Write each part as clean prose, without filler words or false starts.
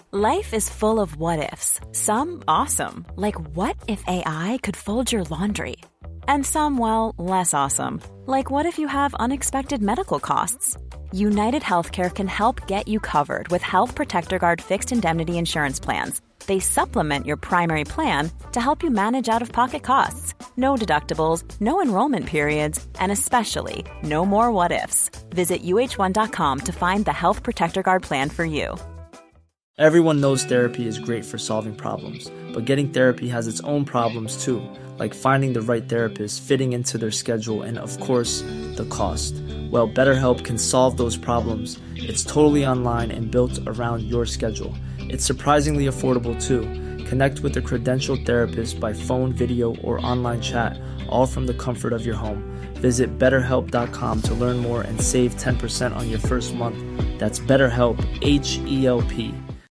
Life is full of what-ifs. Some awesome, like what if AI could fold your laundry? And some, well, less awesome, like what if you have unexpected medical costs? United Healthcare can help get you covered with Health Protector Guard fixed indemnity insurance plans. They supplement your primary plan to help you manage out-of-pocket costs. No deductibles, no enrollment periods, and especially no more what-ifs. Visit uh1.com to find the Health Protector Guard plan for you. Everyone knows therapy is great for solving problems, but getting therapy has its own problems too, like finding the right therapist, fitting into their schedule, and of course, the cost. Well, BetterHelp can solve those problems. It's totally online and built around your schedule. It's surprisingly affordable too. Connect with a credentialed therapist by phone, video, or online chat, all from the comfort of your home. Visit BetterHelp.com to learn more and save 10% on your first month. That's BetterHelp, H-E-L-P.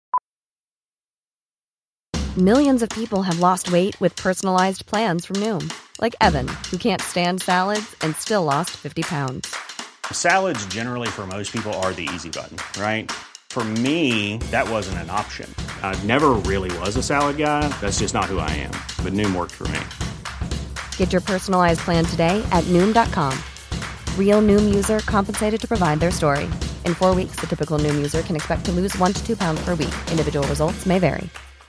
Millions of people have lost weight with personalized plans from Noom. Like Evan, who can't stand salads and still lost 50 pounds. Salads generally for most people are the easy button, right? For me, that wasn't an option. I never really was a salad guy. That's just not who I am. But Noom worked for me. Get your personalized plan today at Noom.com. Real Noom user compensated to provide their story. In 4 weeks, the typical Noom user can expect to lose 1 to 2 pounds per week. Individual results may vary.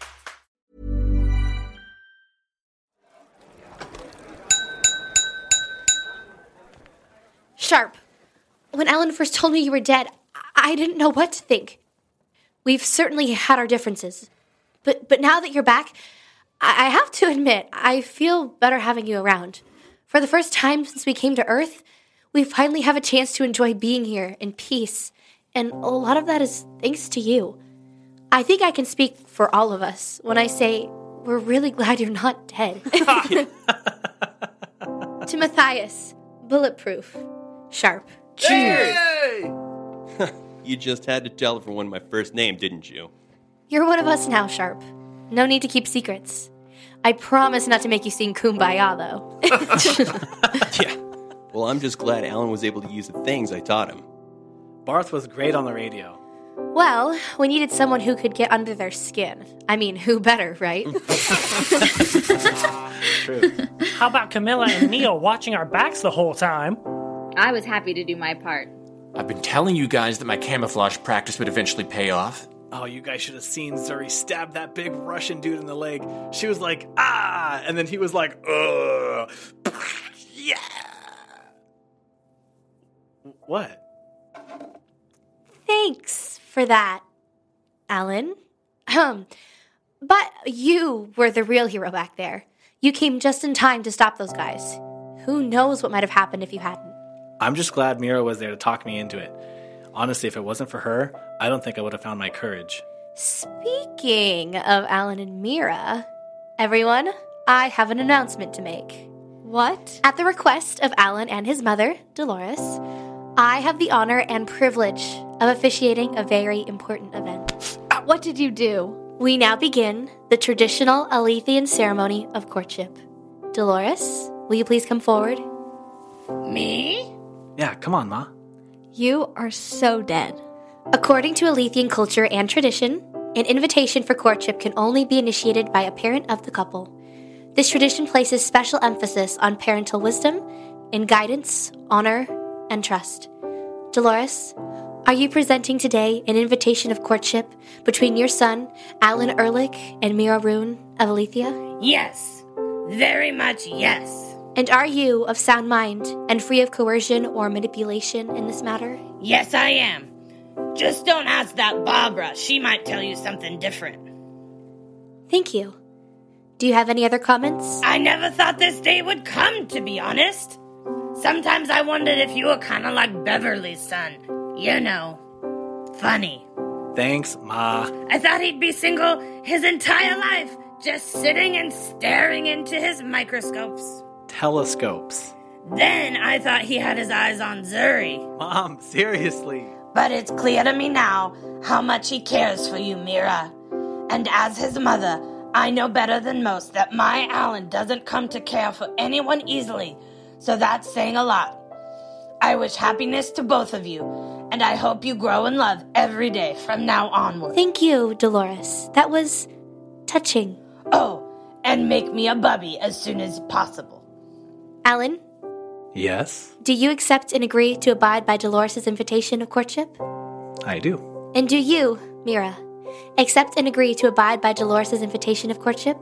Sharp, when Alan first told me you were dead, I didn't know what to think. We've certainly had our differences. But now that you're back, I have to admit, I feel better having you around. For the first time since we came to Earth, we finally have a chance to enjoy being here in peace. And a lot of that is thanks to you. I think I can speak for all of us when I say we're really glad you're not dead. To Matthias, bulletproof, Sharp. Cheers! You just had to tell everyone my first name, didn't you? You're one of us now, Sharp. No need to keep secrets. I promise not to make you sing Kumbaya, though. Yeah. Well, I'm just glad Alan was able to use the things I taught him. Barth was great on the radio. Well, we needed someone who could get under their skin. I mean, who better, right? True. How about Camilla and Neil watching our backs the whole time? I was happy to do my part. I've been telling you guys that my camouflage practice would eventually pay off. Oh, you guys should have seen Zuri stab that big Russian dude in the leg. She was like, ah! And then he was like, ugh. Yeah! What? Thanks for that, Alan. But you were the real hero back there. You came just in time to stop those guys. Who knows what might have happened if you hadn't? I'm just glad Mira was there to talk me into it. Honestly, if it wasn't for her, I don't think I would have found my courage. Speaking of Alan and Mira, everyone, I have an announcement to make. What? At the request of Alan and his mother, Dolores, I have the honor and privilege of officiating a very important event. What did you do? We now begin the traditional Alethian ceremony of courtship. Dolores, will you please come forward? Me? Yeah, come on, Ma. You are so dead. According to Alethian culture and tradition, an invitation for courtship can only be initiated by a parent of the couple. This tradition places special emphasis on parental wisdom and guidance, honor, and trust. Dolores, are you presenting today an invitation of courtship between your son, Alan Ehrlich, and Mira Rune of Alethia? Yes. Very much yes. And are you of sound mind and free of coercion or manipulation in this matter? Yes, I am. Just don't ask that Barbara. She might tell you something different. Thank you. Do you have any other comments? I never thought this day would come, to be honest. Sometimes I wondered if you were kind of like Beverly's son. You know, funny. Thanks, Ma. I thought he'd be single his entire life, just sitting and staring into his microscopes. Telescopes. Then I thought he had his eyes on Zuri. Mom, seriously. But it's clear to me now how much he cares for you, Mira. And as his mother, I know better than most that my Alan doesn't come to care for anyone easily, so that's saying a lot. I wish happiness to both of you, and I hope you grow in love every day from now onward. Thank you, Dolores. That was touching. Oh, and make me a bubby as soon as possible. Alan, Yes, do you accept and agree to abide by Dolores' invitation of courtship? I do. And do you, Mira, accept and agree to abide by Dolores' invitation of courtship?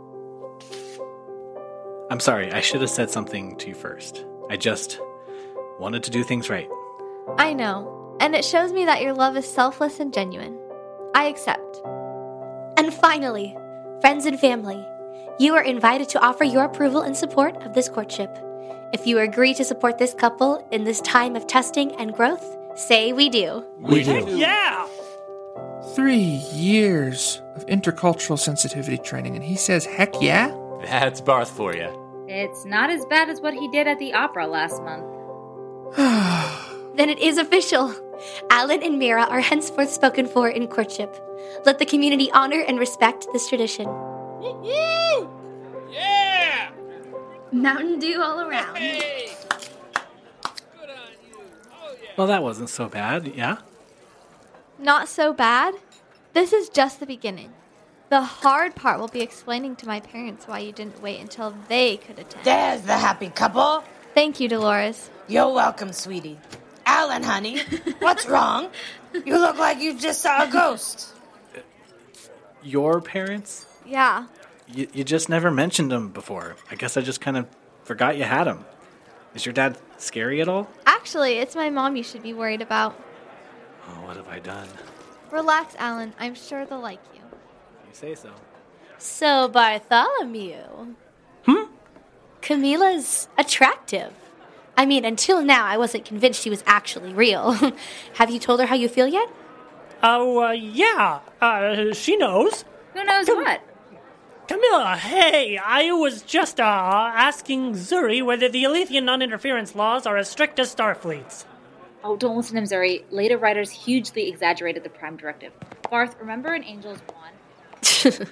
I'm sorry, I should have said something to you first. I just wanted to do things right. I know, and it shows me that your love is selfless and genuine. I accept. And finally, friends and family, you are invited to offer your approval and support of this courtship. If you agree to support this couple in this time of testing and growth, say we do. We do. Yeah! 3 years of intercultural sensitivity training, and he says, heck yeah? That's Barth for you. It's not as bad as what he did at the opera last month. Then it is official. Alan and Mira are henceforth spoken for in courtship. Let the community honor and respect this tradition. Woo! Yeah! Mountain Dew all around. Hey! Good on you. Oh, yeah. Well, that wasn't so bad, yeah? Not so bad. This is just the beginning. The hard part will be explaining to my parents why you didn't wait until they could attend. There's the happy couple. Thank you, Dolores. You're welcome, sweetie. Alan, honey, what's wrong? You look like you just saw a ghost. Your parents? Yeah. You just never mentioned them before. I guess I just kind of forgot you had them. Is your dad scary at all? Actually, it's my mom you should be worried about. Oh, what have I done? Relax, Alan. I'm sure they'll like you. You say so. So, Bartholomew. Camila's attractive. I mean, until now, I wasn't convinced she was actually real. Have you told her how you feel yet? Oh, yeah. She knows. Who knows what? Camilla, hey, I was just asking Zuri whether the Alethian non-interference laws are as strict as Starfleet's. Oh, don't listen to him, Zuri. Later writers hugely exaggerated the Prime Directive. Barth, remember in Angels 1?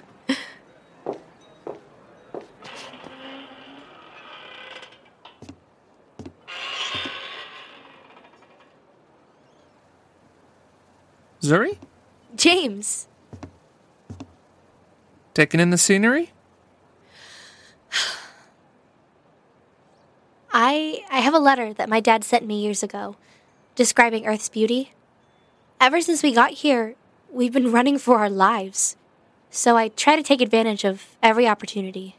Zuri? James. Taking in the scenery? I have a letter that my dad sent me years ago, describing Earth's beauty. Ever since we got here, we've been running for our lives. So I try to take advantage of every opportunity.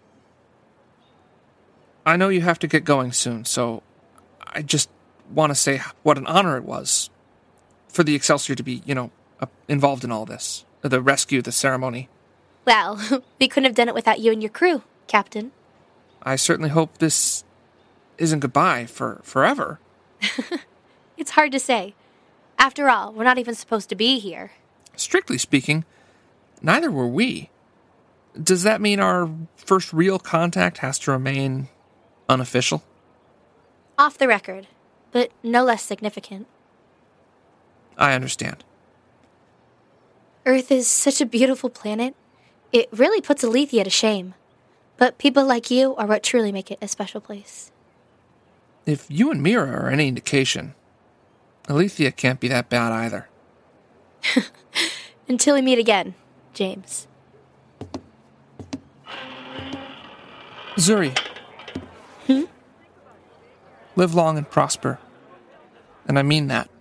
I know you have to get going soon, so I just want to say what an honor it was for the Excelsior to be, involved in all this. The rescue, the ceremony. Well, we couldn't have done it without you and your crew, Captain. I certainly hope this isn't goodbye for forever. It's hard to say. After all, we're not even supposed to be here. Strictly speaking, neither were we. Does that mean our first real contact has to remain unofficial? Off the record, but no less significant. I understand. Earth is such a beautiful planet. It really puts Alethea to shame. But people like you are what truly make it a special place. If you and Mira are any indication, Alethea can't be that bad either. Until we meet again, James. Zuri. Live long and prosper. And I mean that.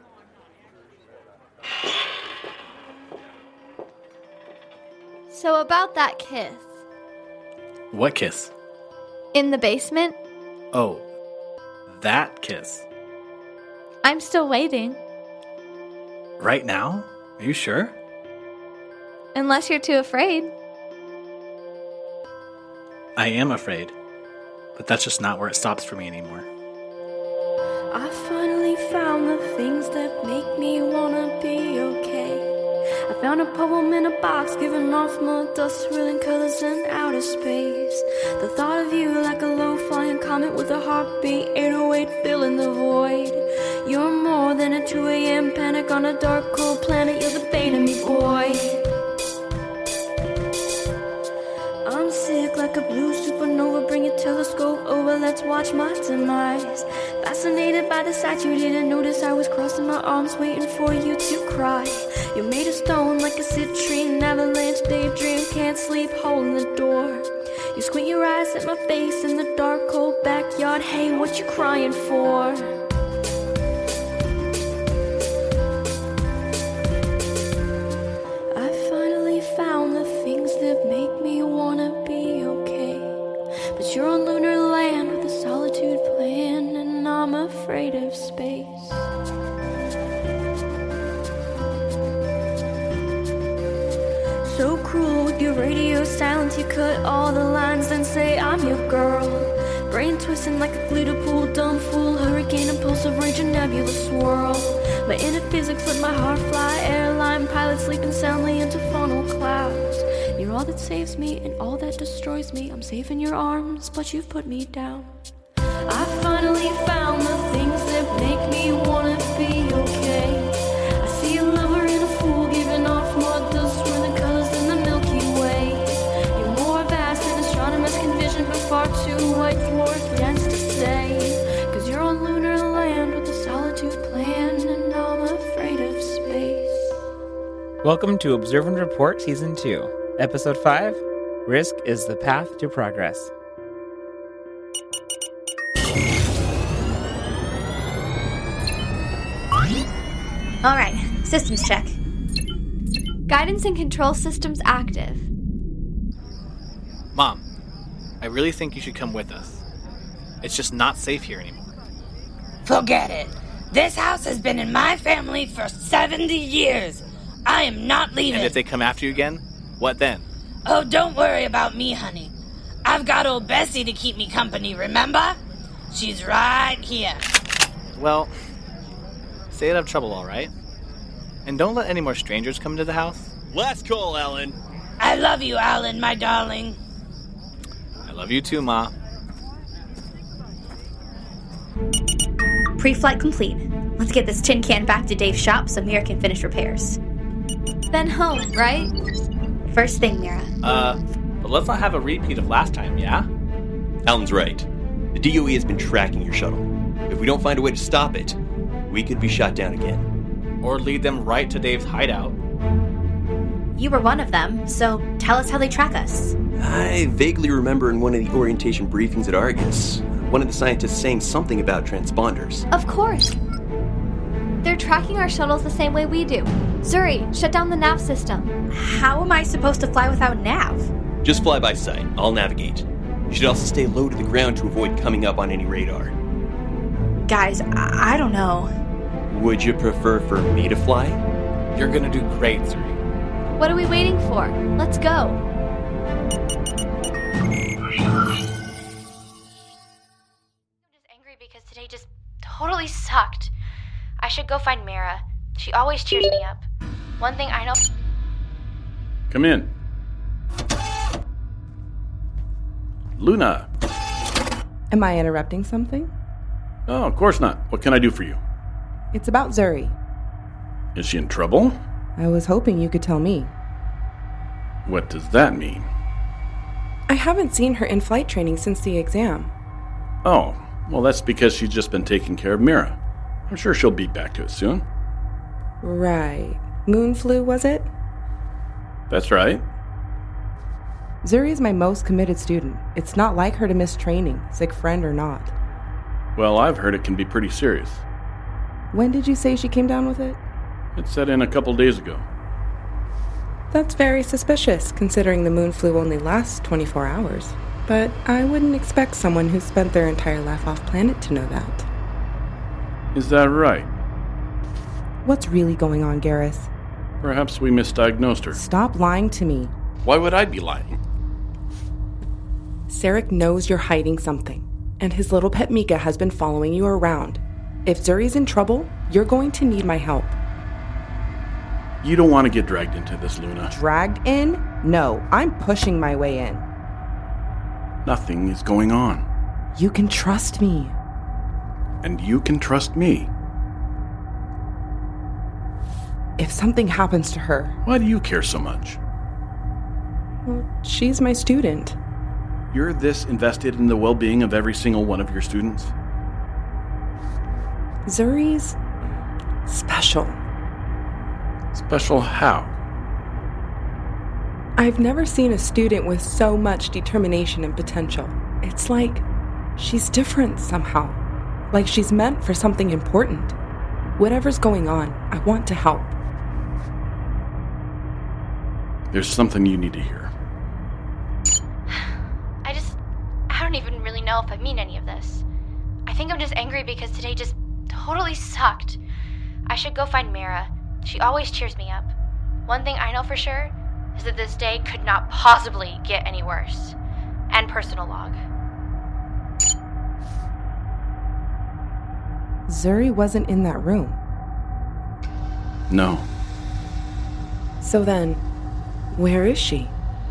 So about that kiss. What kiss? In the basement? Oh, that kiss. I'm still waiting. Right now? Are you sure? Unless you're too afraid. I am afraid. But that's just not where it stops for me anymore. I finally found the things that make me wanna be okay. I found a poem in a box, giving off more dust, swirling colors in outer space. The thought of you like a low-flying comet with a heartbeat, 808 filling the void. You're more than a 2 a.m. panic on a dark, cold planet. You're the bane of me, boy. I'm sick like a blue supernova. Bring your telescope over, let's watch my demise. fascinated by the sight. You didn't notice I was crossing my arms waiting for you to cry. You're made of stone like a citrine, avalanche daydream, can't sleep, holding the door. You squint your eyes at my face in the dark, cold backyard. Hey, what you crying for? I finally found the things that make me wanna be okay. But you're on lunar land with a solitude plan, and I'm afraid of space. So cruel with your radio silence, you cut all the lines, then say I'm your girl. Brain twisting like a glitter pool, dumb fool, hurricane, impulsive rage, a nebula swirl. My inner physics let my heart fly, airline pilot sleeping soundly into funnel clouds. You're all that saves me and all that destroys me. I'm safe in your arms, but you've put me down. I finally found the things that make me wanna be okay. I see a lover and a fool giving off more dust from the colors in the Milky Way. You're more vast than astronomers can vision, but far too white dwarf dense to say. Cause you're on lunar land with a solitude plan, and I'm afraid of space. Welcome to Observe and Report Season 2, Episode 5, Risk is the Path to Progress. All right, systems check. Guidance and control systems active. Mom, I really think you should come with us. It's just not safe here anymore. Forget it. This house has been in my family for 70 years. I am not leaving. And if they come after you again, what then? Oh, don't worry about me, honey. I've got old Bessie to keep me company, remember? She's right here. Well, stay out of trouble, all right? And don't let any more strangers come into the house. Last call, Alan. I love you, Alan, my darling. I love you too, Ma. Pre-flight complete. Let's get this tin can back to Dave's shop so Mira can finish repairs. Then home, right? First thing, Mira. But let's not have a repeat of last time, yeah? Alan's right. The DOE has been tracking your shuttle. If we don't find a way to stop it, we could be shot down again. Or lead them right to Dave's hideout. You were one of them, so tell us how they track us. I vaguely remember in one of the orientation briefings at Argus, one of the scientists saying something about transponders. Of course. They're tracking our shuttles the same way we do. Zuri, shut down the nav system. How am I supposed to fly without nav? Just fly by sight. I'll navigate. You should also stay low to the ground to avoid coming up on any radar. Guys, I don't know. Would you prefer for me to fly? You're gonna do great, Zuri. What are we waiting for? Let's go. I'm just angry because today just totally sucked. I should go find Mira. She always cheers me up. One thing I know... Come in. Luna. Am I interrupting something? Oh, of course not. What can I do for you? It's about Zuri. Is she in trouble? I was hoping you could tell me. What does that mean? I haven't seen her in flight training since the exam. Oh, well, that's because she's just been taking care of Mira. I'm sure she'll be back to it soon. Right. Moon flu, was it? That's right. Zuri is my most committed student. It's not like her to miss training, sick friend or not. Well, I've heard it can be pretty serious. When did you say she came down with it? It set in a couple days ago. That's very suspicious, considering the moon flu only lasts 24 hours. But I wouldn't expect someone who spent their entire life off planet to know that. Is that right? What's really going on, Garrus? Perhaps we misdiagnosed her. Stop lying to me. Why would I be lying? Sarek knows you're hiding something, and his little pet Mika has been following you around. If Zuri's in trouble, you're going to need my help. You don't want to get dragged into this, Luna. Dragged in? No, I'm pushing my way in. Nothing is going on. You can trust me. And you can trust me. If something happens to her... Why do you care so much? Well, she's my student. You're this invested in the well-being of every single one of your students? Zuri's special. Special how? I've never seen a student with so much determination and potential. It's like she's different somehow. Like she's meant for something important. Whatever's going on, I want to help. There's something you need to hear. I don't even really know if I mean any of this. I think I'm just angry because today just totally sucked. I should go find Mira. She always cheers me up. One thing I know for sure is that this day could not possibly get any worse. End personal log. Zuri wasn't in that room. No. So then, where is she?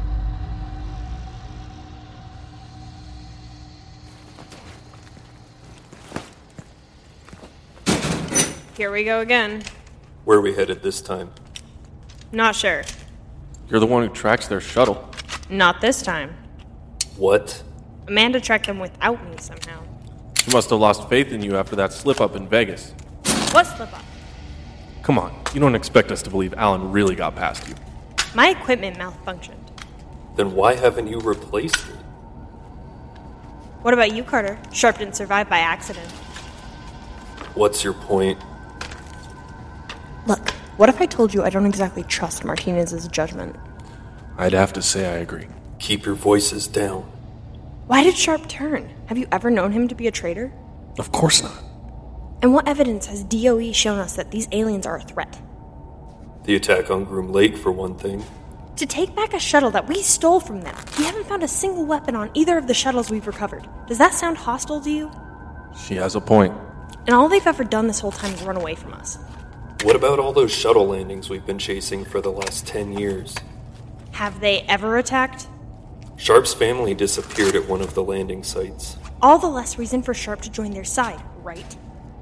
Here we go again. Where are we headed this time? Not sure. You're the one who tracks their shuttle. Not this time. What? Amanda tracked them without me somehow. She must have lost faith in you after that slip-up in Vegas. What slip up? Come on, you don't expect us to believe Alan really got past you. My equipment malfunctioned. Then why haven't you replaced it? What about you, Carter? Sharp didn't survive by accident. What's your point? Look, what if I told you I don't exactly trust Martinez's judgment? I'd have to say I agree. Keep your voices down. Why did Sharp turn? Have you ever known him to be a traitor? Of course not. And what evidence has DOE shown us that these aliens are a threat? The attack on Groom Lake, for one thing. To take back a shuttle that we stole from them. We haven't found a single weapon on either of the shuttles we've recovered. Does that sound hostile to you? She has a point. And all they've ever done this whole time is run away from us. What about all those shuttle landings we've been chasing for the last 10 years? Have they ever attacked? Sharp's family disappeared at one of the landing sites. All the less reason for Sharp to join their side, right?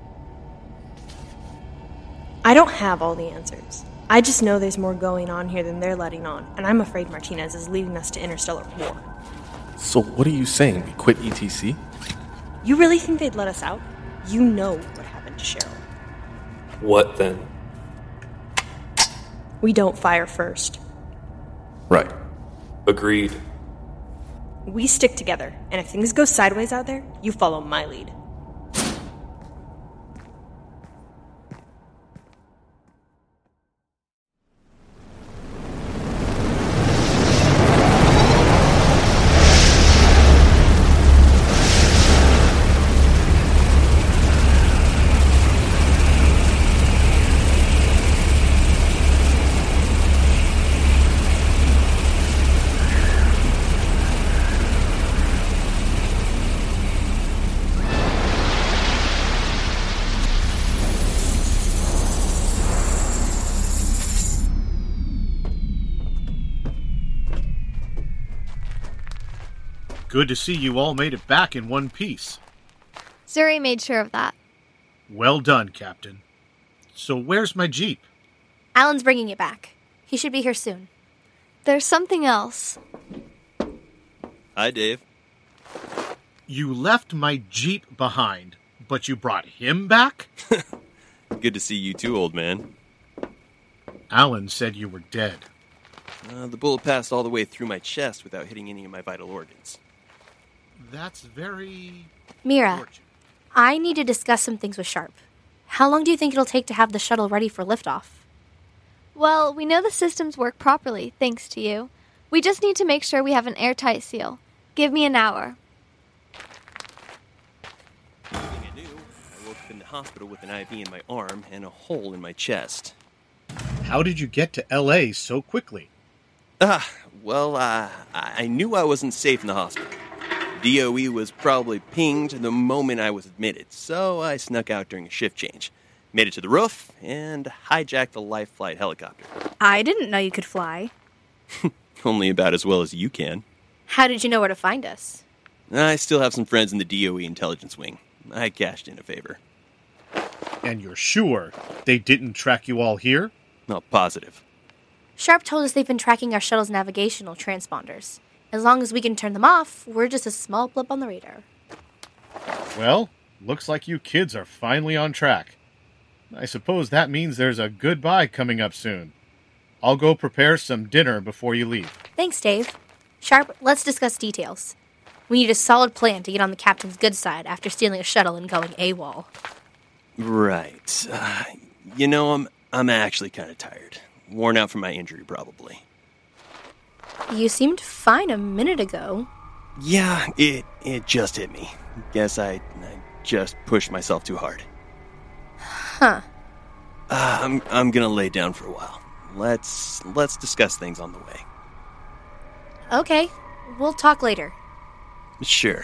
I don't have all the answers. I just know there's more going on here than they're letting on, and I'm afraid Martinez is leading us to interstellar war. So what are you saying? We quit ETC? You really think they'd let us out? You know what happened to Cheryl. What then? We don't fire first. Right. Agreed. We stick together, and if things go sideways out there, you follow my lead. Good to see you all made it back in one piece. Zuri made sure of that. Well done, Captain. So where's my Jeep? Alan's bringing it back. He should be here soon. There's something else. Hi, Dave. You left my Jeep behind, but you brought him back? Good to see you too, old man. Alan said you were dead. The bullet passed all the way through my chest without hitting any of my vital organs. That's very... Mira, I need to discuss some things with Sharp. How long do you think it'll take to have the shuttle ready for liftoff? Well, we know the systems work properly, thanks to you. We just need to make sure we have an airtight seal. Give me an hour. I woke up in the hospital with an IV in my arm and a hole in my chest. How did you get to L.A. so quickly? I knew I wasn't safe in the hospital. DOE was probably pinged the moment I was admitted, so I snuck out during a shift change. Made it to the roof, and hijacked the Life Flight helicopter. I didn't know you could fly. Only about as well as you can. How did you know where to find us? I still have some friends in the DOE intelligence wing. I cashed in a favor. And you're sure they didn't track you all here? Not positive. Sharp told us they've been tracking our shuttle's navigational transponders. As long as we can turn them off, we're just a small blip on the radar. Well, looks like you kids are finally on track. I suppose that means there's a goodbye coming up soon. I'll go prepare some dinner before you leave. Thanks, Dave. Sharp, let's discuss details. We need a solid plan to get on the captain's good side after stealing a shuttle and going AWOL. Right. I'm actually kind of tired. Worn out from my injury, probably. You seemed fine a minute ago. Yeah, it just hit me. Guess I just pushed myself too hard. Huh. I'm gonna lay down for a while. Let's discuss things on the way. Okay, we'll talk later. Sure.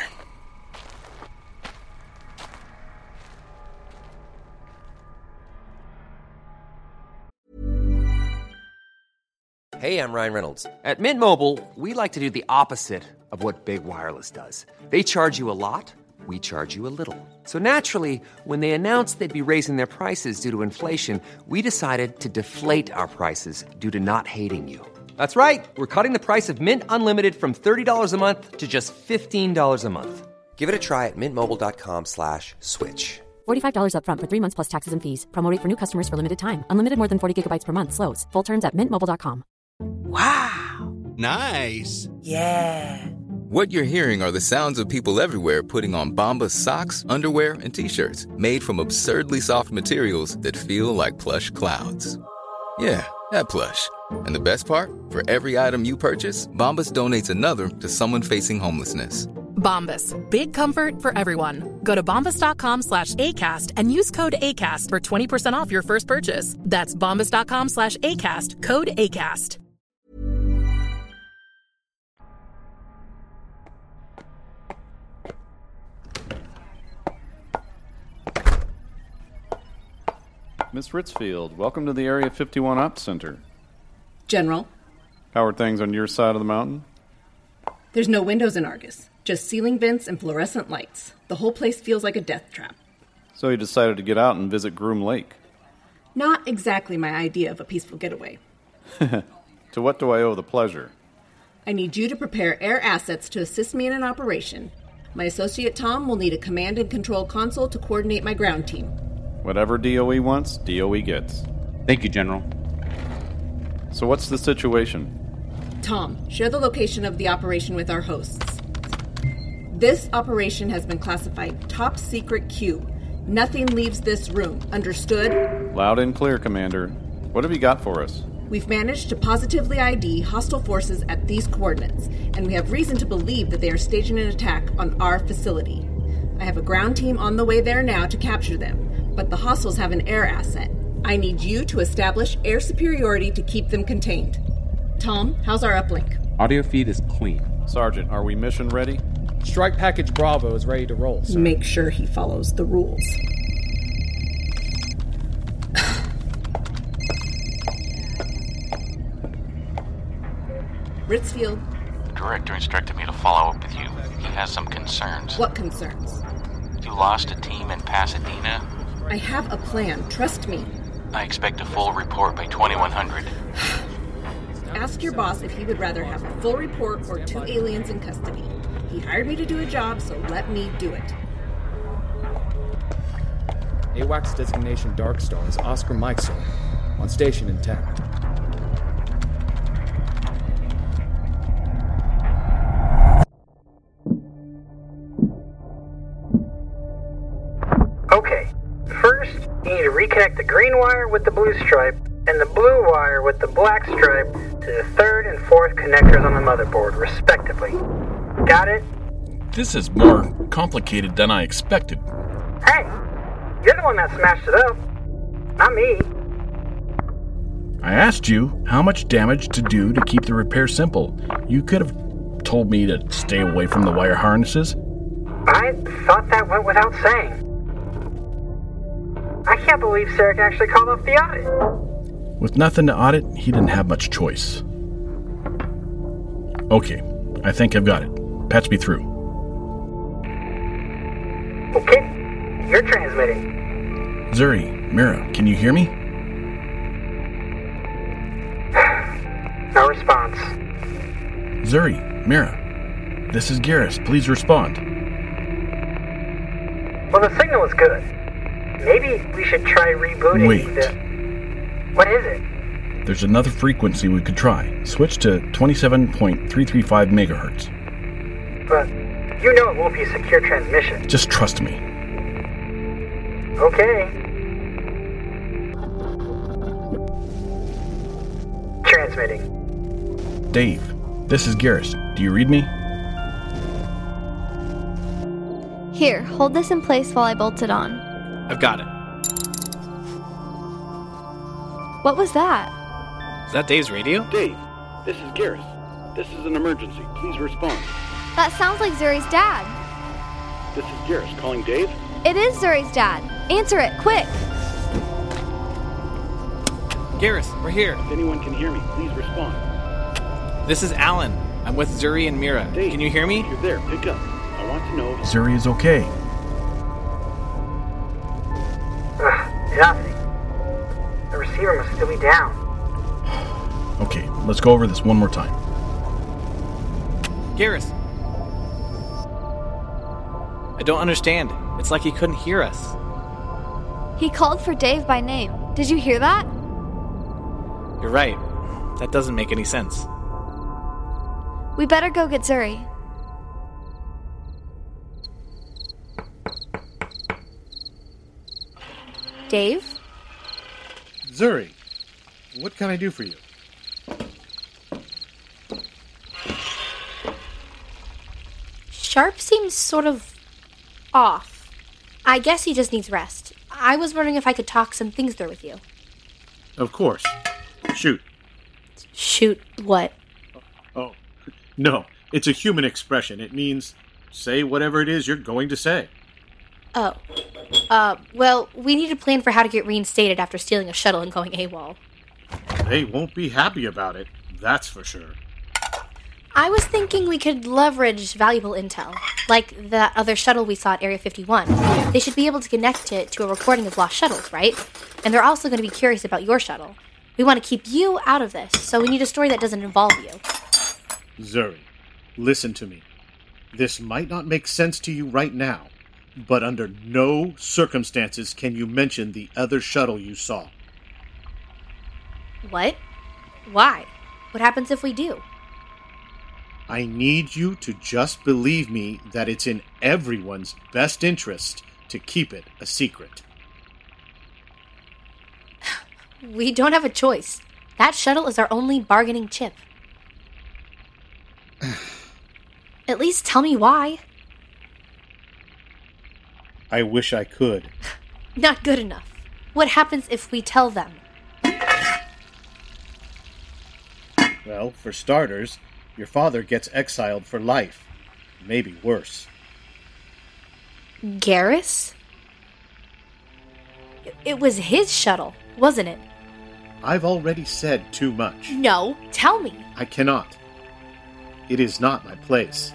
Hey, I'm Ryan Reynolds. At Mint Mobile, we like to do the opposite of what Big Wireless does. They charge you a lot, we charge you a little. So naturally, when they announced they'd be raising their prices due to inflation, we decided to deflate our prices due to not hating you. That's right. We're cutting the price of Mint Unlimited from $30 a month to just $15 a month. Give it a try at mintmobile.com/switch. $45 up front for 3 months plus taxes and fees. Promo rate for new customers for limited time. Unlimited more than 40 gigabytes per month. Slows full terms at mintmobile.com. Wow. Nice. Yeah. What you're hearing are the sounds of people everywhere putting on Bombas socks, underwear, and T-shirts made from absurdly soft materials that feel like plush clouds. Yeah, that plush. And the best part? For every item you purchase, Bombas donates another to someone facing homelessness. Bombas. Big comfort for everyone. Go to bombas.com/ACAST and use code ACAST for 20% off your first purchase. That's bombas.com/ACAST. Code ACAST. Miss Ritzfield, welcome to the Area 51 Ops Center. General, How are things on your side of the mountain? there's no windows in Argus. Just ceiling vents and fluorescent lights. The whole place feels like a death trap. So you decided to get out and visit Groom Lake. Not exactly my idea of a peaceful getaway. To what do I owe the pleasure? I need you to prepare air assets to assist me in an operation. My associate Tom will need a command and control console to coordinate my ground team. Whatever DOE wants, DOE gets. Thank you, General. So what's the situation? Tom, share the location of the operation with our hosts. This operation has been classified Top Secret Q. Nothing leaves this room. Understood? Loud and clear, Commander. What have you got for us? We've managed to positively ID hostile forces at these coordinates, and we have reason to believe that they are staging an attack on our facility. I have a ground team on the way there now to capture them, but the hostiles have an air asset. I need you to establish air superiority to keep them contained. Tom, how's our uplink? Audio feed is clean. Sergeant, are we mission ready? Strike Package Bravo is ready to roll, sir. Make sure he follows the rules. Ritzfield. The director instructed me to follow up with you. He has some concerns. What concerns? You lost a team in Pasadena. I have a plan. Trust me. I expect a full report by 2100. Ask your boss if he would rather have a full report or 2 aliens in custody. He hired me to do a job, so let me do it. AWACS designation Darkstar is Oscar Meixel, on station in 10. Okay, first you need to reconnect the green wire with the blue stripe and the blue wire with the black stripe to the third and fourth connectors on the motherboard, respectively. Got it? This is more complicated than I expected. Hey, you're the one that smashed it up, not me. I asked you how much damage to do to keep the repair simple. You could have told me to stay away from the wire harnesses. I thought that went without saying. I can't believe Sarek actually called off the audit. With nothing to audit, he didn't have much choice. Okay, I think I've got it. Patch me through. Okay, you're transmitting. Zuri, Mira, can you hear me? No response. Zuri, Mira, this is Garrus. Please respond. Well, the signal is good. Maybe we should try rebooting Wait. What is it? There's another frequency we could try. Switch to 27.335 megahertz. But you know it won't be a secure transmission. Just trust me. Okay. Transmitting. Dave, this is Garrus. Do you read me? Here, hold this in place while I bolt it on. I've got it. What was that? Is that Dave's radio? Dave, this is Garrus. This is an emergency. Please respond. That sounds like Zuri's dad. This is Garrus calling Dave. It is Zuri's dad. Answer it, quick. Garrus, we're here. If anyone can hear me, please respond. This is Alan. I'm with Zuri and Mira. Dave, can you hear me? If you're there, pick up. I want to know if Zuri is okay. Nothing. The receiver must still be down. Okay, let's go over this one more time. Garrus. I don't understand. It's like he couldn't hear us. He called for Dave by name. Did you hear that? You're right. That doesn't make any sense. We better go get Zuri. Dave? Zuri, what can I do for you? Sharp seems sort of off. I guess he just needs rest. I was wondering if I could talk some things through with you. Of course. Shoot. Shoot what? Oh, no. It's a human expression. It means say whatever it is you're going to say. Oh. Well, we need a plan for how to get reinstated after stealing a shuttle and going AWOL. They won't be happy about it, that's for sure. I was thinking we could leverage valuable intel, like that other shuttle we saw at Area 51. They should be able to connect it to a recording of lost shuttles, right? And they're also going to be curious about your shuttle. We want to keep you out of this, so we need a story that doesn't involve you. Zuri, listen to me. This might not make sense to you right now, but under no circumstances can you mention the other shuttle you saw. What? Why? What happens if we do? I need you to just believe me that it's in everyone's best interest to keep it a secret. We don't have a choice. That shuttle is our only bargaining chip. At least tell me why. I wish I could. Not good enough. What happens if we tell them? Well, for starters, your father gets exiled for life. Maybe worse. Garrus? It was his shuttle, wasn't it? I've already said too much. No, tell me. I cannot. It is not my place.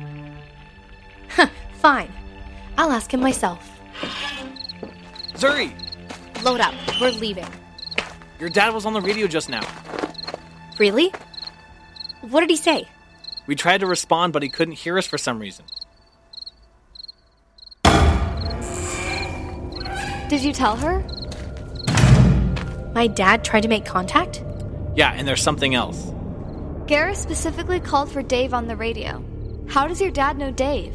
Fine. I'll ask him myself. Zuri! Load up. We're leaving. Your dad was on the radio just now. Really? What did he say? We tried to respond, but he couldn't hear us for some reason. Did you tell her? My dad tried to make contact? Yeah, and there's something else. Garrus specifically called for Dave on the radio. How does your dad know Dave?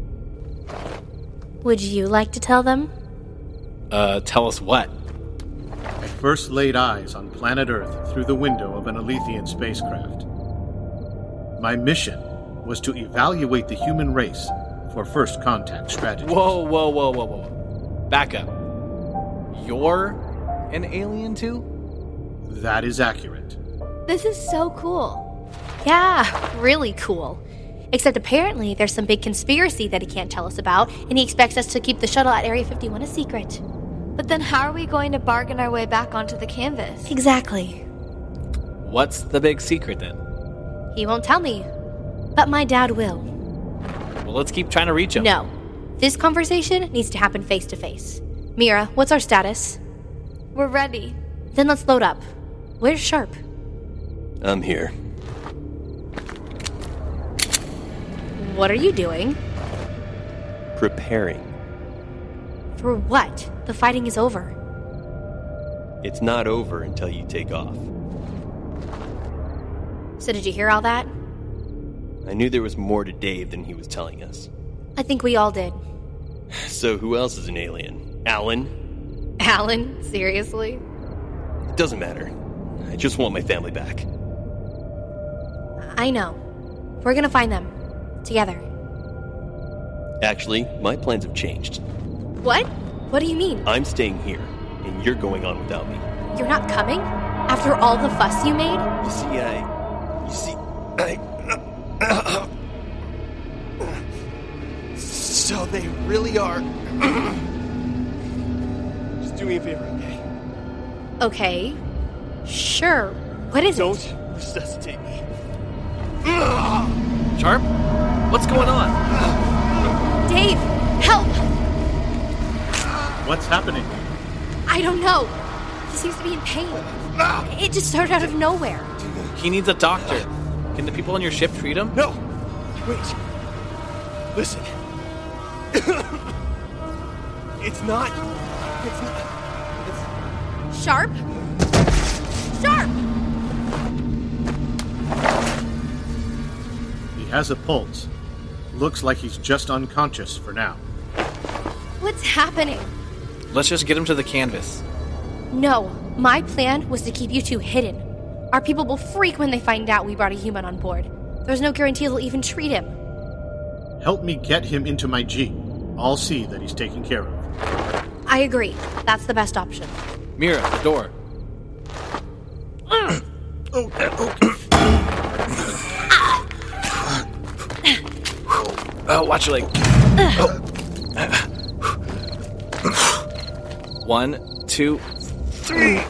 Would you like to tell them? Tell us what? I first laid eyes on planet Earth through the window of an Alethian spacecraft. My mission was to evaluate the human race for first contact strategies. Whoa. Back up. You're an alien too? That is accurate. This is so cool. Yeah, really cool. Except apparently there's some big conspiracy that he can't tell us about, and he expects us to keep the shuttle at Area 51 a secret. But then how are we going to bargain our way back onto the canvas? Exactly. What's the big secret then? He won't tell me, but my dad will. Well, let's keep trying to reach him. No. This conversation needs to happen face to face. Mira, what's our status? We're ready. Then let's load up. Where's Sharp? I'm here. What are you doing? Preparing. For what? The fighting is over. It's not over until you take off. So did you hear all that? I knew there was more to Dave than he was telling us. I think we all did. So who else is an alien? Alan? Alan? Seriously? It doesn't matter. I just want my family back. I know. We're gonna find them. Together. Actually, my plans have changed. What? What do you mean? I'm staying here, and you're going on without me. You're not coming? After all the fuss you made? So they really are. Just do me a favor, okay? Okay. Sure. What is Don't it? Don't resuscitate me. Sharp? What's going on? Dave, help! What's happening? I don't know. He seems to be in pain. It just started out of nowhere. He needs a doctor. Can the people on your ship treat him? No! Wait. Listen. It's not. Sharp? Sharp! He has a pulse. Looks like he's just unconscious for now. What's happening? Let's just get him to the canvas. No, my plan was to keep you two hidden. Our people will freak when they find out we brought a human on board. There's no guarantee they'll even treat him. Help me get him into my Jeep. I'll see that he's taken care of. I agree. That's the best option. Mira, the door. Watch your leg. 1, 2, 3.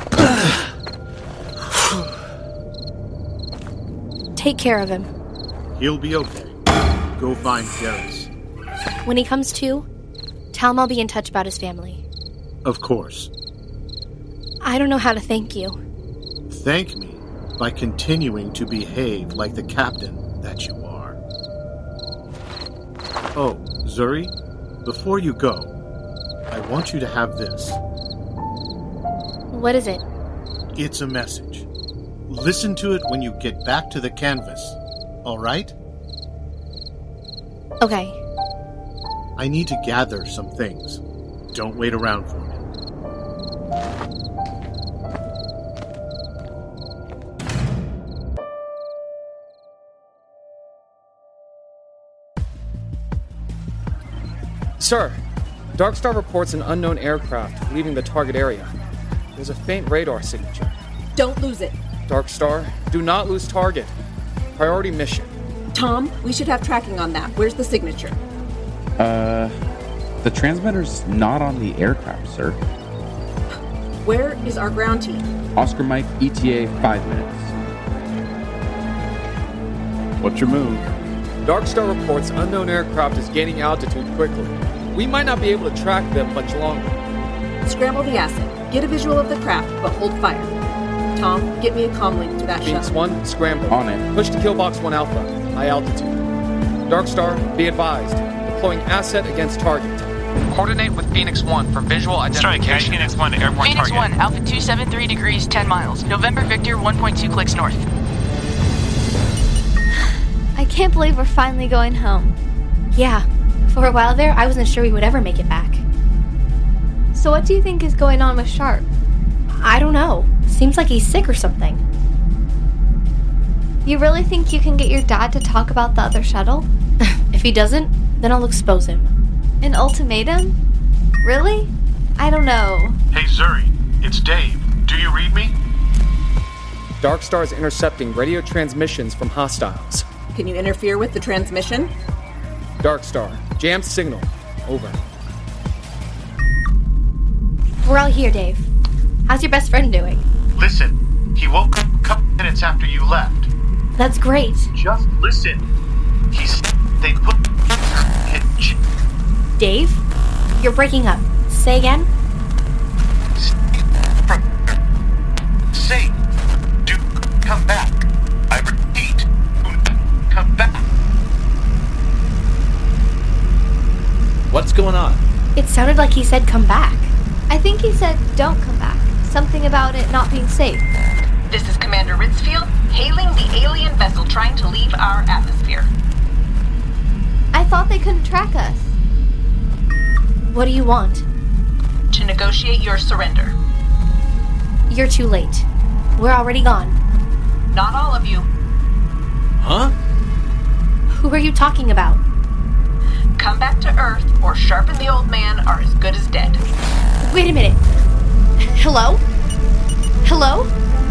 Take care of him. He'll be okay. Go find Garrus. When he comes to, tell him I'll be in touch about his family. Of course. I don't know how to thank you. Thank me by continuing to behave like the captain that you are. Oh, Zuri, before you go, I want you to have this. What is it? It's a message. Listen to it when you get back to the canvas, all right? Okay. I need to gather some things. Don't wait around for me. Sir, Darkstar reports an unknown aircraft leaving the target area. There's a faint radar signature. Don't lose it. Darkstar, do not lose target. Priority mission. Tom, we should have tracking on that. Where's the signature? The transmitter's not on the aircraft, sir. Where is our ground team? Oscar Mike, ETA 5 minutes. What's your move? Darkstar reports unknown aircraft is gaining altitude quickly. We might not be able to track them much longer. Scramble the asset. Get a visual of the craft, but hold fire. Tom, get me a comm link to that Phoenix shuttle. 1, scramble. On it. Push to kill box 1 Alpha. High altitude. Darkstar, be advised. Deploying asset against target. Coordinate with Phoenix 1 for visual identification. Strike, Phoenix 1 airborne Phoenix target. 1, Alpha 273 degrees, 10 miles. November Victor 1.2 clicks north. I can't believe we're finally going home. Yeah. For a while there, I wasn't sure we would ever make it back. So what do you think is going on with Sharp? I don't know. Seems like he's sick or something. You really think you can get your dad to talk about the other shuttle? If he doesn't, then I'll expose him. An ultimatum? Really? I don't know. Hey Zuri, it's Dave. Do you read me? Darkstar is intercepting radio transmissions from hostiles. Can you interfere with the transmission? Darkstar, jammed signal. Over. We're all here, Dave. How's your best friend doing? Listen, he woke up a couple minutes after you left. That's great. Just listen. He said they put Dave? You're breaking up. Say again? Say, do come back. I repeat, do come back. What's going on? It sounded like he said come back. I think he said don't come back. Something about it not being safe. This is Commander Ritzfield, hailing the alien vessel trying to leave our atmosphere. I thought they couldn't track us. What do you want? To negotiate your surrender. You're too late. We're already gone. Not all of you. Huh? Who are you talking about? Come back to Earth, or Sharp and the old man are as good as dead. Wait a minute. Hello? Hello?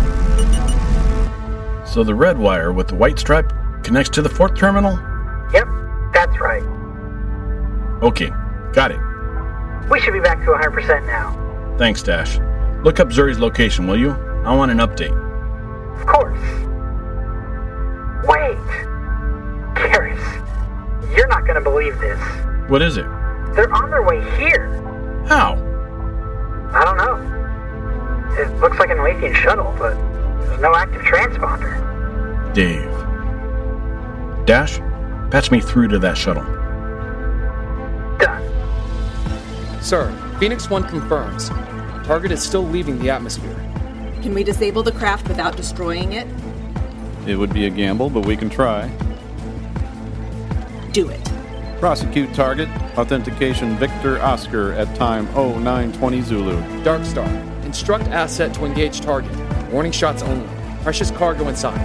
So the red wire with the white stripe connects to the 4th terminal? Yep, that's right. Okay, got it. We should be back to 100% now. Thanks, Dash. Look up Zuri's location, will you? I want an update. Of course. Wait! Garrus, you're not gonna believe this. What is it? They're on their way here. How? I don't know. It looks like an Alethian shuttle, but there's no active transponder. Dave. Dash, patch me through to that shuttle. Done. Sir, Phoenix 1 confirms. Target is still leaving the atmosphere. Can we disable the craft without destroying it? It would be a gamble, but we can try. Do it. Prosecute target. Authentication Victor Oscar at time 0920 Zulu. Darkstar, instruct asset to engage target. Warning shots only. Precious cargo inside.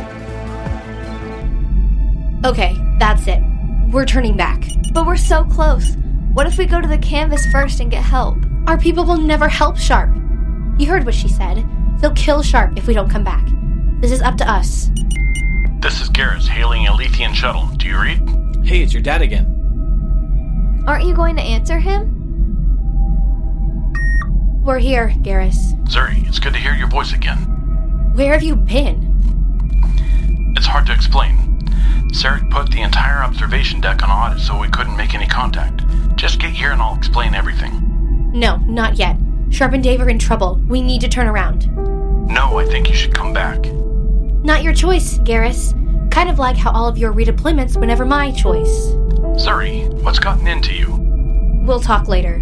Okay, that's it. We're turning back. But we're so close. What if we go to the canvas first and get help? Our people will never help Sharp. You heard what she said. They'll kill Sharp if we don't come back. This is up to us. This is Garrus, hailing a Alethian shuttle. Do you read? Hey, it's your dad again. Aren't you going to answer him? We're here, Garrus. Zuri, it's good to hear your voice again. Where have you been? It's hard to explain. Sarek put the entire observation deck on audit so we couldn't make any contact. Just get here and I'll explain everything. No, not yet. Sharp and Dave are in trouble. We need to turn around. No, I think you should come back. Not your choice, Garrus. Kind of like how all of your redeployments were never my choice. Zuri, what's gotten into you? We'll talk later.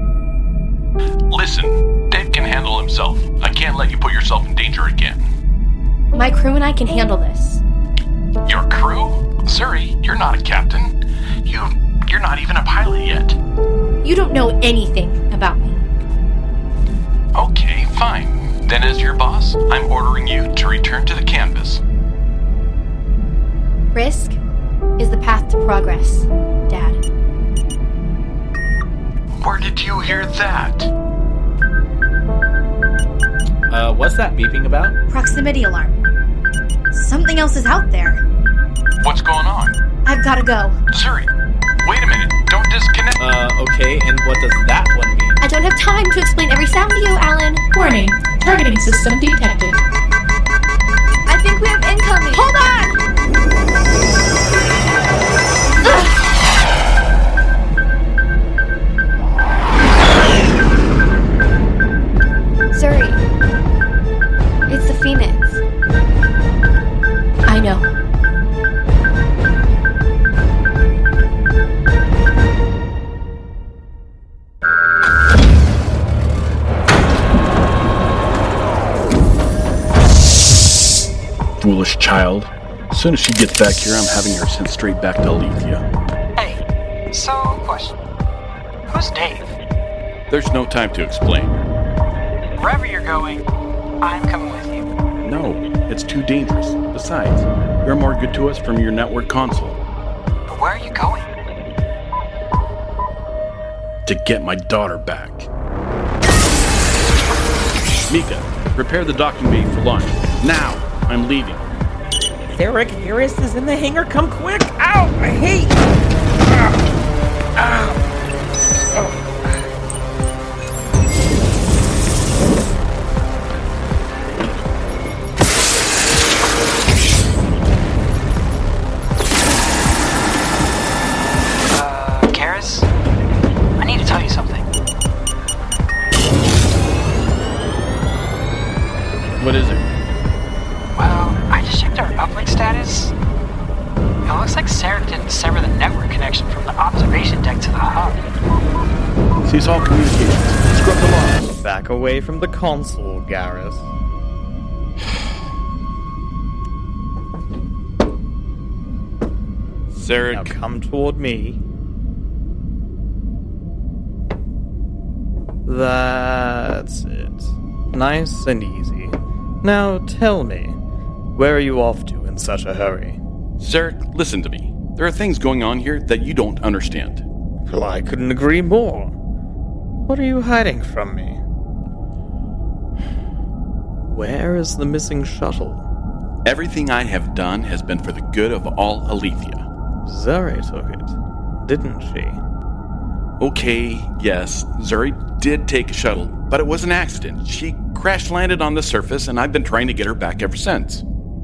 Listen, Dave can handle himself. I can't let you put yourself in danger again. My crew and I can handle this. Your crew? Zuri, you're not a captain. You're not even a pilot yet. You don't know anything about me. Okay, fine. Then as your boss, I'm ordering you to return to the canvas. Risk is the path to progress, Dad. Where did you hear that? What's that beeping about? Proximity alarm. Something else is out there. What's going on? I've gotta go. Zuri, wait a minute. Don't disconnect. Okay, and what does that one mean? I don't have time to explain every sound to you, Alan. Warning. Targeting system detected. I think we have incoming. Hold on! Zuri. It's the Phoenix. I know. Foolish child. As soon as she gets back here, I'm having her sent straight back to Alethea. Hey, so question. Who's Dave? There's no time to explain. Wherever you're going, I'm coming with you. No, it's too dangerous. Besides, you're more good to us from your network console. But where are you going? To get my daughter back. Mika, prepare the docking bay for launch. Now! I'm leaving. Sarek Harris is in the hangar. Come quick! Ow! I hate! Ow! Oh. Karis? I need to tell you something. What is it? Well, I just checked our uplink status. It looks like Sarek didn't sever the network connection from the observation deck to the hub. Cease all communications. Disrupt alarms. Back away from the console, Garrus. Zarek. Now come toward me. That's it. Nice and easy. Now tell me, where are you off to in such a hurry? Zarek, listen to me. There are things going on here that you don't understand. Well, I couldn't agree more. What are you hiding from me? Where is the missing shuttle? Everything I have done has been for the good of all Alethea. Zuri took it, didn't she? Okay, yes, Zuri did take a shuttle, but it was an accident. She crash-landed on the surface, and I've been trying to get her back ever since.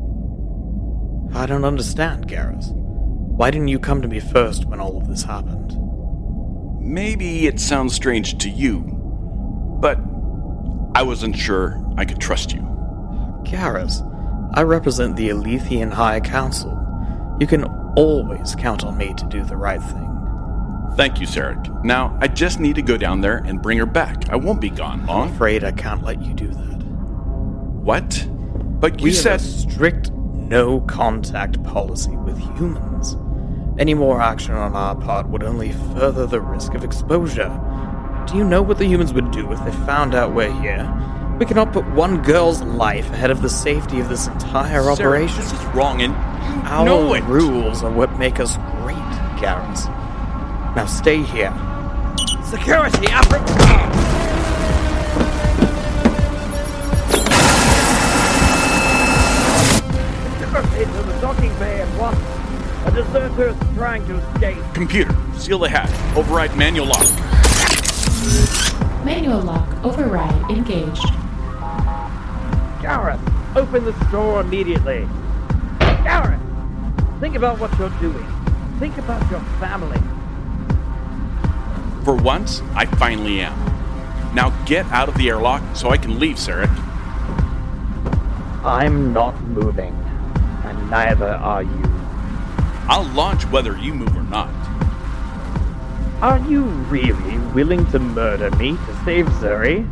I don't understand, Garrus. Why didn't you come to me first when all of this happened? Maybe it sounds strange to you, but I wasn't sure I could trust you. Garrus, I represent the Alethian High Council. You can always count on me to do the right thing. Thank you, Zarek. Now, I just need to go down there and bring her back. I won't be gone long. I'm afraid I can't let you do that. What? But you said... We have a strict no-contact policy with humans. Any more action on our part would only further the risk of exposure. Do you know what the humans would do if they found out we're here? We cannot put one girl's life ahead of the safety of this entire operation. This is wrong, and our know it. rules are what make us great, Garrus. Now stay here. Security, into the docking bay at once. A deserter is trying to escape. Computer, seal the hatch. Override manual lock. Manual lock override engaged. Garrus, open the door immediately. Garrus, think about what you're doing. Think about your family. For once, I finally am. Now get out of the airlock so I can leave, Zarek. I'm not moving, and neither are you. I'll launch whether you move or not. Are you really willing to murder me to save Zuri?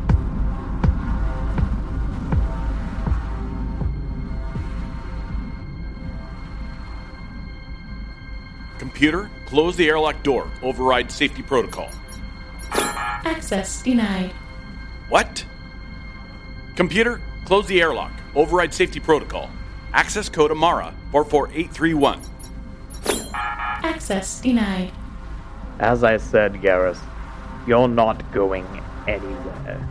Computer, close the airlock door. Override safety protocol. Access denied. What? Computer, close the airlock. Override safety protocol. Access code Amara 44831. Access denied. As I said, Garrus, you're not going anywhere.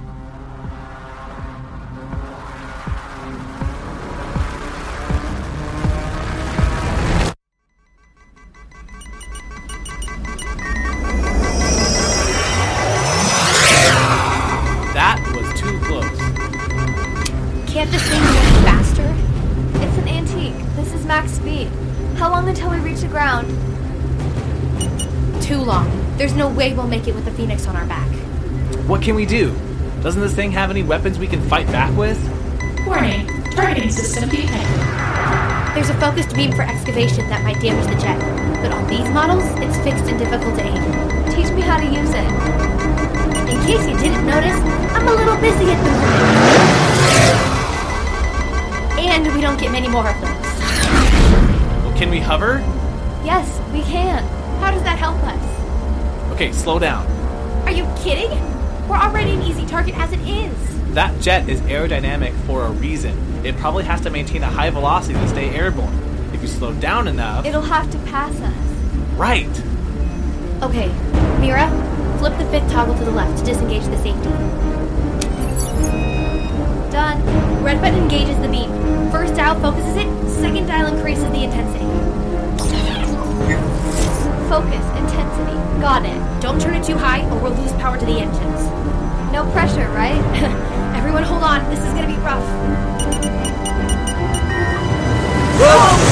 That was too close. Can't this thing go faster? It's an antique. This is max speed. How long until we reach the ground? Too long. There's no way we'll make it with the Phoenix on our back. What can we do? Doesn't this thing have any weapons we can fight back with? Warning. Targeting system detected. There's a focused beam for excavation that might damage the jet, but on these models, it's fixed and difficult to aim. Teach me how to use it. In case you didn't notice, I'm a little busy at the moment. And we don't get many more of those. Well, can we hover? Yes, we can. How does that help us? Okay, slow down. Are you kidding? We're already an easy target as it is. That jet is aerodynamic for a reason. It probably has to maintain a high velocity to stay airborne. If you slow down enough... It'll have to pass us. Right. Okay, Mira, flip the fifth toggle to the left to disengage the safety. Done. Red button engages the beam. First dial focuses it, second dial increases the intensity. Focus, intensity. Got it. Don't turn it too high or we'll lose power to the engines. No pressure, right? Everyone hold on, this is gonna be rough. Whoa!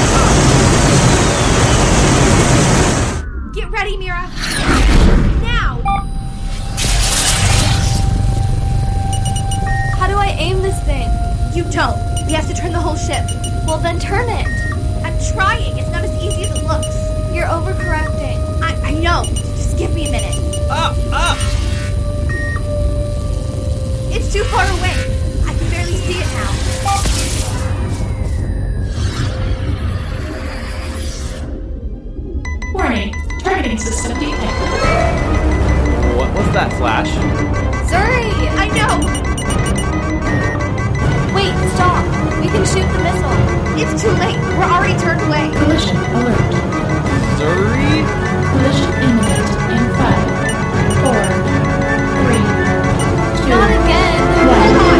Get ready, Mira. Now! How do I aim this thing? You don't. We have to turn the whole ship. Well, then turn it. I'm trying. It's not as easy as it looks. You're overcorrecting. I know. Just give me a minute. Up! Targeting system detected. What was that flash? Zuri! I know! Wait, stop! We can shoot the missile. It's too late. We're already turned away. Collision alert. Zuri? Collision imminent in 5, 4, 3, 2, Not again! 1. Hold on!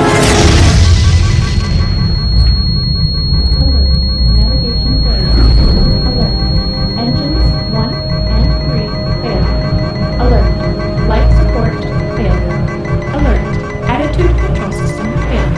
Navigation failure. Alert. Engines 1 and 3 failure. Alert. Life support failure. Alert. Attitude control system failure.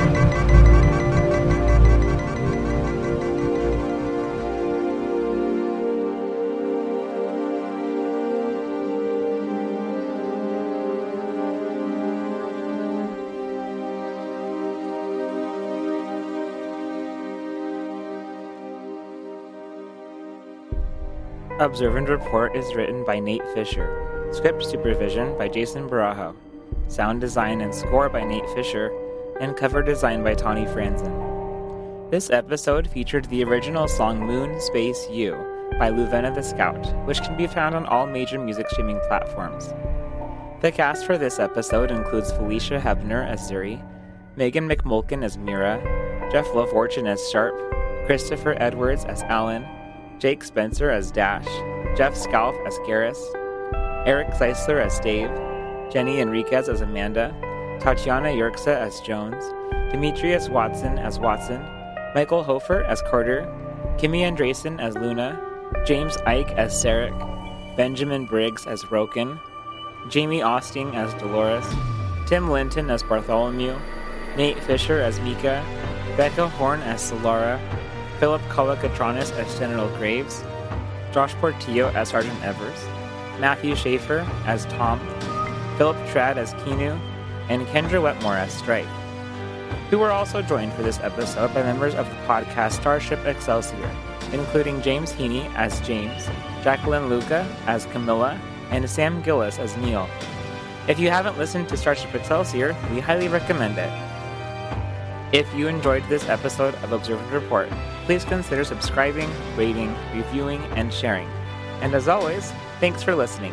Observant Report is written by Nate Fisher. Script supervision by Jason Barajo. Sound design and score by Nate Fisher. And cover design by Tawny Franzen. This episode featured the original song Moon Space You by Luvena the Scout, which can be found on all major music streaming platforms. The cast for this episode includes Felicia Hebner as Zuri, Megan McMulkin as Mira, Jeff Lofortune as Sharp, Christopher Edwards as Alan, Jake Spencer as Dash, Jeff Scalf as Garrus, Eric Zeisler as Dave, Jenny Enriquez as Amanda, Tatiana Yerxa as Jones, Demetrius Watson as Watson, Michael Hofer as Carter, Kimmy Andresen as Luna, James Ike as Sarek, Benjamin Briggs as Roken, Jamie Osting as Dolores, Tim Linton as Bartholomew, Nate Fisher as Mika, Becca Horn as Solara, Philip Kolakatronis as General Graves, Josh Portillo as Sergeant Evers, Matthew Schaefer as Tom, Philip Trad as Keanu, and Kendra Wetmore as Stripe, who were also joined for this episode by members of the podcast Starship Excelsior, including James Heaney as James, Jacqueline Luca as Camilla, and Sam Gillis as Neil. If you haven't listened to Starship Excelsior, we highly recommend it. If you enjoyed this episode of Observant Report, please consider subscribing, rating, reviewing, and sharing. And as always, thanks for listening.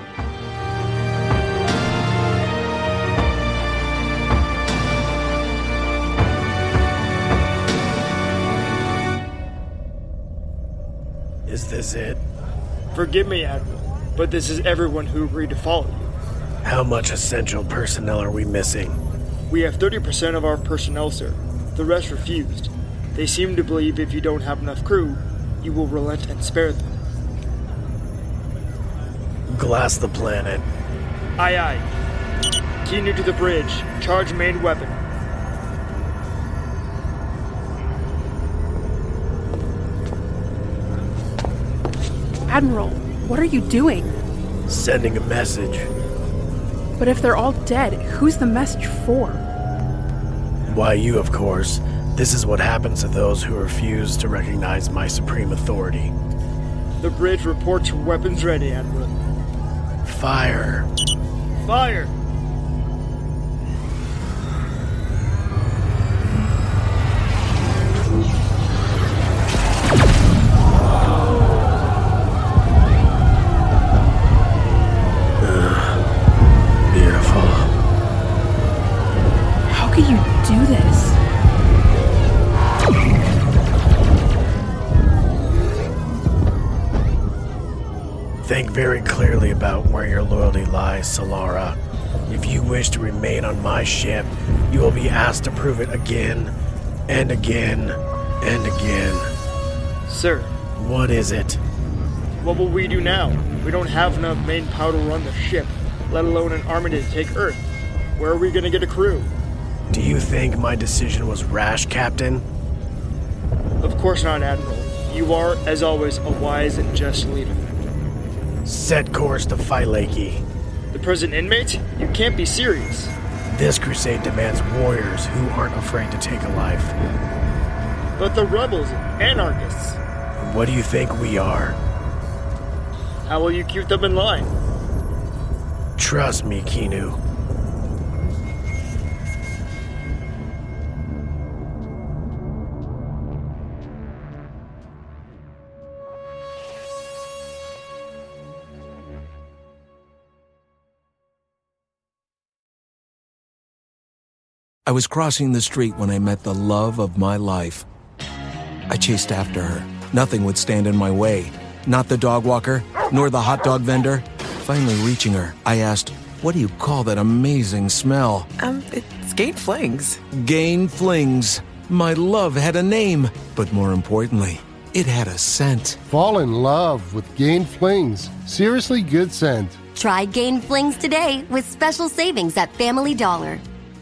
Is this it? Forgive me, Admiral, but this is everyone who agreed to follow you. How much essential personnel are we missing? We have 30% of our personnel, sir. The rest refused. They seem to believe if you don't have enough crew, you will relent and spare them. Glass the planet. Aye, aye. Keanu to the bridge. Charge main weapon. Admiral, what are you doing? Sending a message. But if they're all dead, who's the message for? Why, you, of course. This is what happens to those who refuse to recognize my supreme authority. The bridge reports weapons ready, Admiral. Fire. Fire! Beautiful. How can you do this? Think very clearly about where your loyalty lies, Solara. If you wish to remain on my ship, you will be asked to prove it again, and again, and again. Sir. What is it? What will we do now? We don't have enough main power to run the ship, let alone an army to take Earth. Where are we going to get a crew? Do you think my decision was rash, Captain? Of course not, Admiral. You are, as always, a wise and just leader. Set course to Phylaki. The prison inmate? You can't be serious. This crusade demands warriors who aren't afraid to take a life. But the rebels, anarchists. What do you think we are? How will you keep them in line? Trust me, Keanu. I was crossing the street when I met the love of my life. I chased after her. Nothing would stand in my way. Not the dog walker, nor the hot dog vendor. Finally reaching her, I asked, "What do you call that amazing smell?" It's Gain Flings. Gain Flings. My love had a name, but more importantly, it had a scent. Fall in love with Gain Flings. Seriously good scent. Try Gain Flings today with special savings at Family Dollar.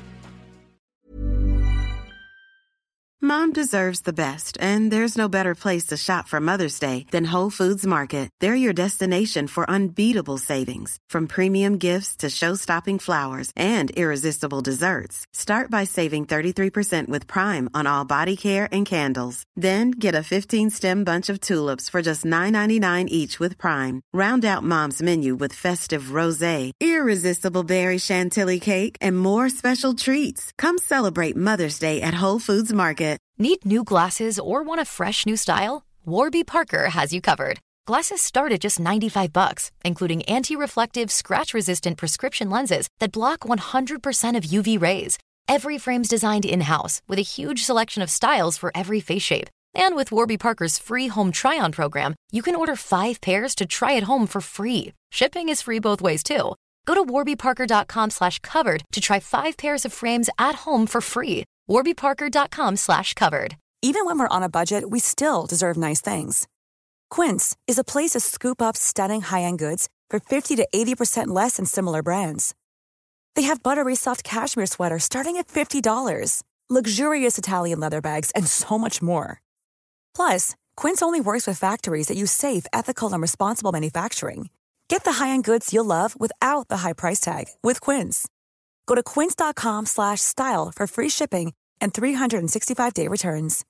Mom deserves the best, and there's no better place to shop for Mother's Day than Whole Foods Market. They're your destination for unbeatable savings, from premium gifts to show-stopping flowers and irresistible desserts. Start by saving 33% with Prime on all body care and candles. Then get a 15-stem bunch of tulips for just $9.99 each with Prime. Round out Mom's menu with festive rosé, irresistible berry chantilly cake, and more special treats. Come celebrate Mother's Day at Whole Foods Market. Need new glasses or want a fresh new style? Warby Parker has you covered. Glasses start at just $95, including anti-reflective, scratch-resistant prescription lenses that block 100% of UV rays. Every frame's designed in-house with a huge selection of styles for every face shape. And with Warby Parker's free home try-on program, you can order 5 pairs to try at home for free. Shipping is free both ways, too. Go to warbyparker.com/covered to try 5 pairs of frames at home for free. warbyparker.com/covered. Even when we're on a budget, we still deserve nice things. Quince is a place to scoop up stunning high-end goods for 50 to 80% less than similar brands. They have buttery soft cashmere sweaters starting at $50, luxurious Italian leather bags, and so much more. Plus, Quince only works with factories that use safe, ethical, and responsible manufacturing. Get the high-end goods you'll love without the high price tag with Quince. Go to quince.com/style for free shipping and 365-day returns.